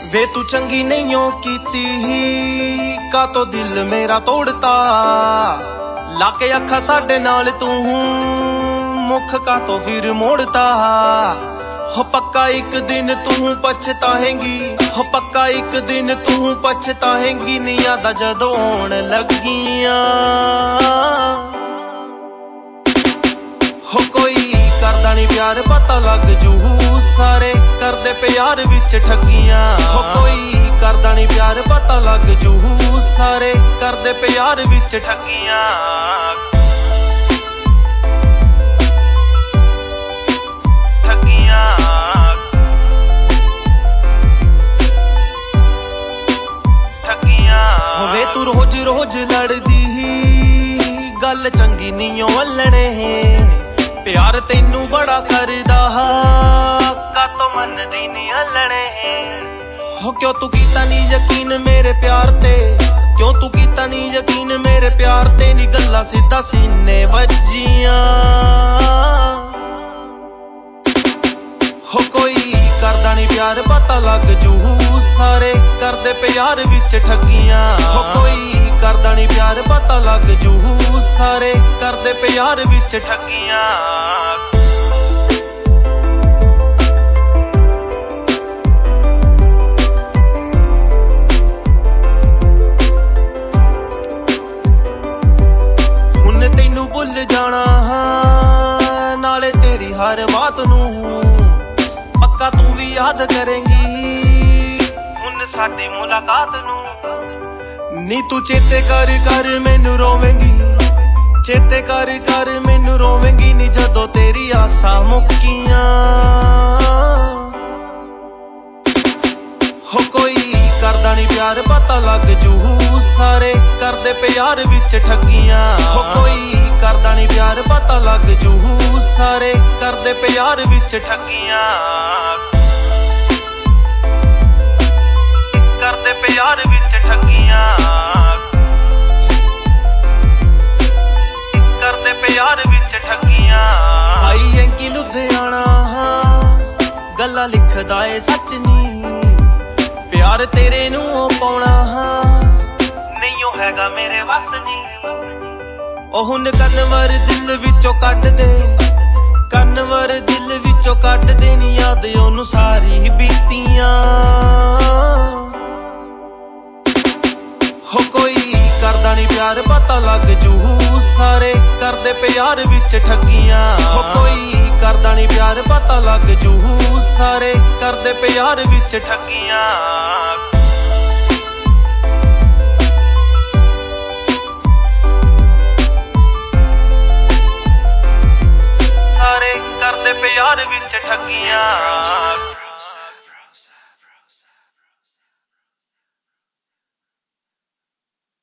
वे तू चंगी नहीं हो कीती का तो दिल मेरा तोड़ता लाके अखा साडे नाल तू मुख का तो फिर मोड़ता हो पक्का एक दिन तू पछताएंगी हो पक्का एक दिन तू पछताएंगी नी यादा जदों आउण लगियां हो कोई करदा नहीं प्यार पता लग जू सारे करदे प्यार विच ठगियां हो कोई करदा नहीं प्यार पता लग जू सारे करदे प्यार विच ठगियां होवे तू रोज रोज लड़दी गल चंगी नहीं वलणे प्यार तैनू बड़ा करदा का तो मनदी नहीं हलणे हो क्यों तू कीता नहीं यकीन मेरे प्यार ते क्यों तू कीता नहीं यकीन मेरे प्यार ते नी गल्लां सीधा सीने वज्जियां हो कोई करदा नहीं प्यार पता लग जू सारे करदे प्यार विच ठगियां हो कोई करदा नहीं प्यार पता लग जू सारे करदे प्यार विच ठगियां हुण तैनू भुल जाना नाले तेरी हर बात नू पक्का तू भी याद करेंगी हुण साडी मुलाकात नू नी तू चेते कर कर मैनू रोवेंगी चेते कर कर मैनू रोवेंगी नी जदों तेरी आसा मुक्कियां हो कोई करदा नहीं प्यार पता लग जू सारे करदे प्यार विच ठगियां हो कोई करदा नहीं प्यार पता लग जू सारे करदे प्यार विच ठगियां करदे प्यार विच ठगियां करदे प्यार विच ठगियां भाई एंकी लुधियाना गल्लां लिखदा ए सच नी प्यार तेरे नू पाउणा नहीं ओ हैगा मेरे वस नी ओ हुण कन्वर दिल विचों कढ दे कन्वर दिल विचों कढ दे नी याद ओनू सारी बीतियां हो कोई करदा नहीं प्यार पता लग जू सारे करदे प्यार विच ठगियां हो कोई करदा नहीं प्यार पता लग जू सारे करदे प्यार विच ठगियां सारे करदे प्यार विच ठगियां।